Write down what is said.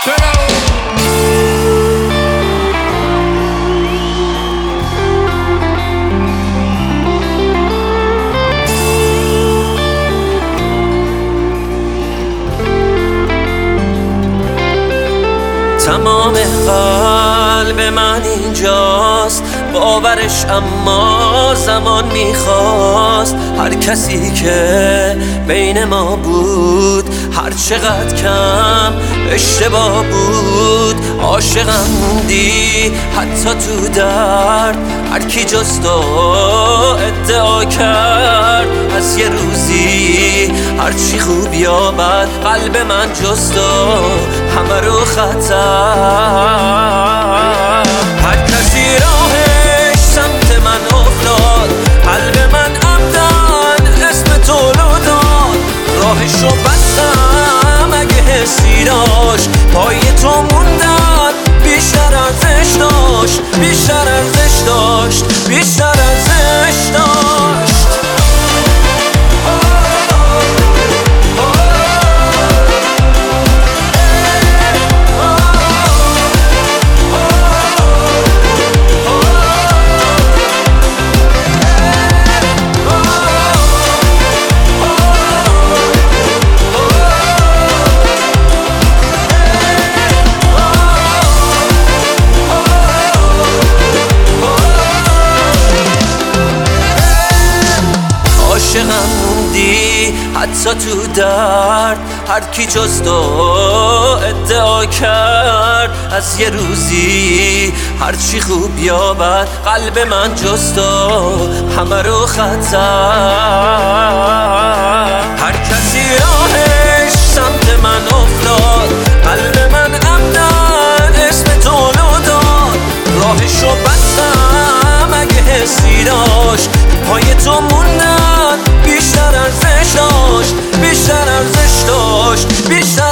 تمام قلب من اینجاست، باورش اما زمان میخواست. هر کسی که بین ما بود، هر چقدر کم اشتباه بود، عاشقم موندی حتی تو درد. هر کی جز تو ادعا کرد از یه روزی هرچی خوب یا بد، قلب من جز تو همه رو خطر. هر کسی راهش سمت من افتاد، قلب من عمدن اسم تو رو داد. راهشو بستم اگه حسی داشت، پای تو موندن بیشتر ارزش داشت، بیشتر ارزش داشت، بیشتر ارزش داشت. عاشقم موندی حتی تو درد. هر کی جز تو ادعا کرد از یه روزی هرچی خوب یا بد، قلب من جز تو همه رو خطر. هر کسی راهش سمت من افتاد، قلب من عمدن اسم تو رو داد. راهشو بستم اگه حسی داشت، پای تو موندن بیشتر ارزش داشت، بیشتر ارزش داشت، بیشتر